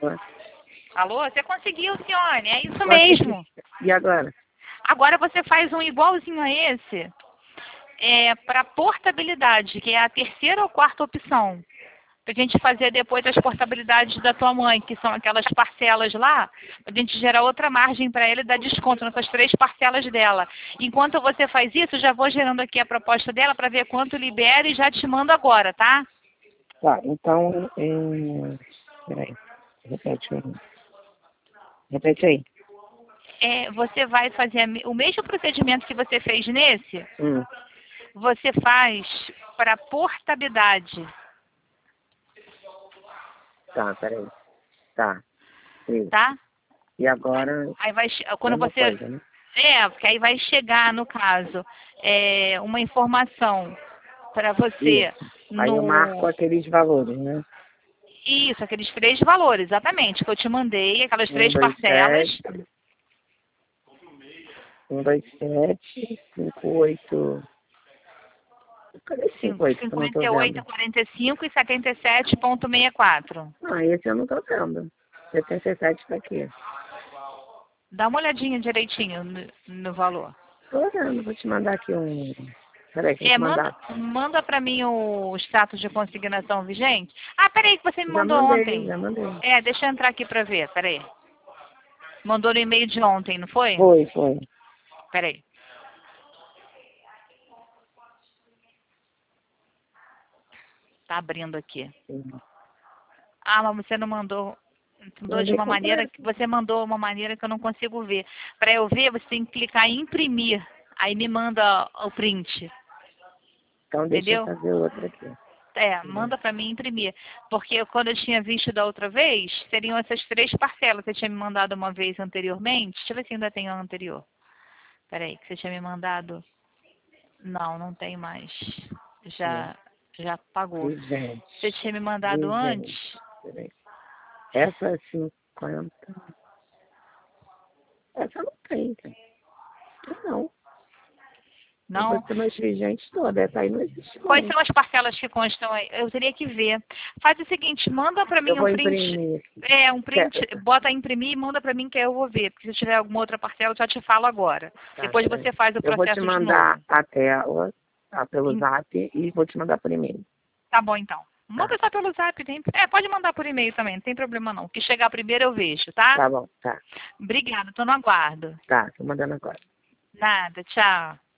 Alô? Você conseguiu, Cione, é isso Consegui. mesmo. E agora? Agora você faz um igualzinho a esse, para portabilidade, que é a terceira ou quarta opção. Pra gente fazer depois as portabilidades da tua mãe, que são aquelas parcelas lá, pra gente gerar outra margem para ela e dar desconto nessas 3 parcelas dela. Enquanto você faz isso, eu já vou gerando aqui a proposta dela para ver quanto libera e já te mando agora, tá? Tá, então, peraí, repete aí. Repete aí. Você vai fazer o mesmo procedimento que você fez nesse, você faz para portabilidade. Tá, peraí. Tá. Isso. Tá? E agora, Aí vai, quando mesma você. coisa, né? Porque aí vai chegar, no caso, uma informação para você Isso. Aí eu marco no. aqueles valores, né? Isso, aqueles 3 valores, exatamente, que eu te mandei, aquelas 1, 3 2, parcelas. 7. 1, 2, 7, 5, 8. Cadê 5, 8 que eu não tô 58, vendo? 45 e 77,64. Ah, esse eu não tô vendo. 77 tá aqui. Dá uma olhadinha direitinho no valor. Tô vendo, vou te mandar aqui um. Peraí, que eu vou te Manda, mandar. manda para mim o status de consignação vigente. Ah, peraí, que você me Já mandou mandei, ontem. já mandei. Deixa eu entrar aqui para ver, peraí. Mandou no e-mail de ontem, não foi? Foi. Peraí. Tá abrindo aqui. Sim. Ah, mas você não mandou. Mandou de Mandei uma maneira completo. que você mandou uma maneira que eu não consigo ver. Para eu ver, você tem que clicar em imprimir. Aí me manda o print. Então deixa eu Entendeu? fazer outra aqui. Manda para mim imprimir. Porque quando eu tinha visto da outra vez, seriam essas 3 parcelas. Você tinha me mandado uma vez anteriormente. Deixa eu ver se ainda tem a anterior. Peraí, que você tinha me mandado. Não tem mais. Já pagou. Vigente. Você tinha me mandado Vigente. antes. Peraí. Essa é 50. Essa não tem, cara. Não. Eu vou Não? ter mais vigente toda. Essa aí não existe Quais mais. são as parcelas que constam aí? Eu teria que ver. Faz o seguinte, manda para Eu mim um vou print. imprimir. Um print, bota imprimir e manda para mim que aí eu vou ver. Porque se tiver alguma outra parcela, eu já te falo agora. Tá, Depois peraí. você faz o Eu vou te processo de mandar novo. a tela, tá, pelo zap e vou te mandar por e-mail. Tá bom, então. Tá. Manda só pelo zap. Pode mandar por e-mail também, não tem problema não. O que chegar primeiro eu vejo, tá? Tá bom, tá. Obrigada, tô no aguardo. Tá, tô mandando agora. Nada, tchau.